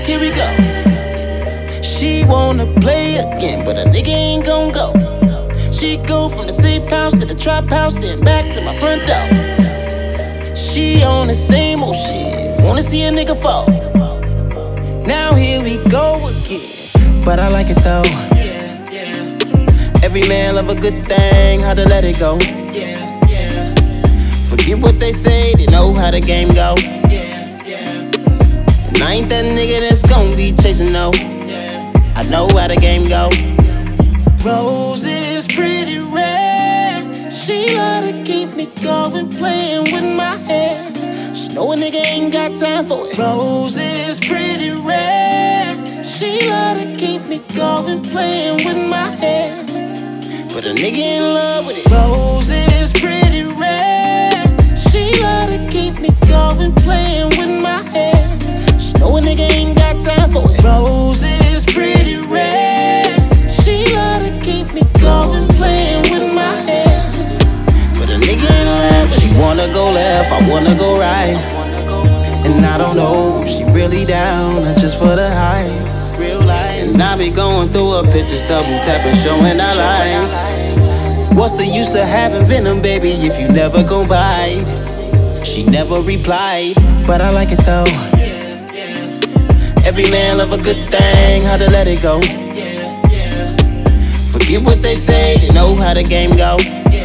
Here we go. She wanna play again, but a nigga ain't gon' go. She go from the safe house to the trap house, then back to my front door. She on the same old shit, wanna see a nigga fall. Now here we go again, but I like it though. Every man love a good thing, how to let it go. Forget what they say, they know how the game go. And I ain't that nigga that's gon' be chasing no. I know how the game go. Rose is pretty red. She love to keep me going, playing with my hair. She know a nigga ain't got time for it. Rose is pretty red. She love to keep me going, playing with my hair. But a nigga in love with it. Rose is pretty red. She love to keep me going, playing with my hair. She know a nigga ain't got time for it. Rose is pretty red. She love to keep me going, playing with my hair. But a nigga in love with it. She wanna go left, I wanna go right. And I don't know if she really down or just for the hype. Real life. And I be going through her pictures, double tapping, showing I like. What's the use of having venom, baby, if you never gon' bite? She never replied, but I like it though. Every man love a good thing, how to let it go. Forget what they say, they know how the game go.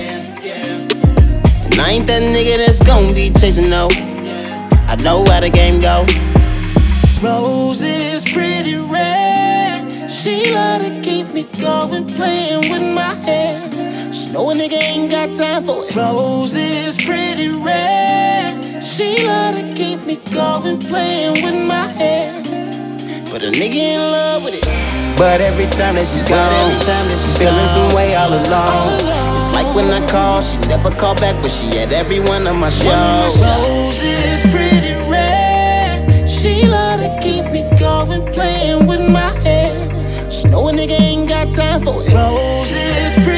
And I ain't that nigga that's gon' be chasing no. I know how the game go. Rose is pretty red. She love to keep me going, playing with my hair. She know a nigga ain't got time for it. Rose is pretty red. She love to keep me going, playing with my hair. But a nigga in love with it. But every time that she's gone, feeling some way all alone. It's like when I call, she never call back, but she at every one of my shows. Rose is pretty red. She love to keep me going, playing with my hair. She know a nigga ain't got time for it. Rose is pretty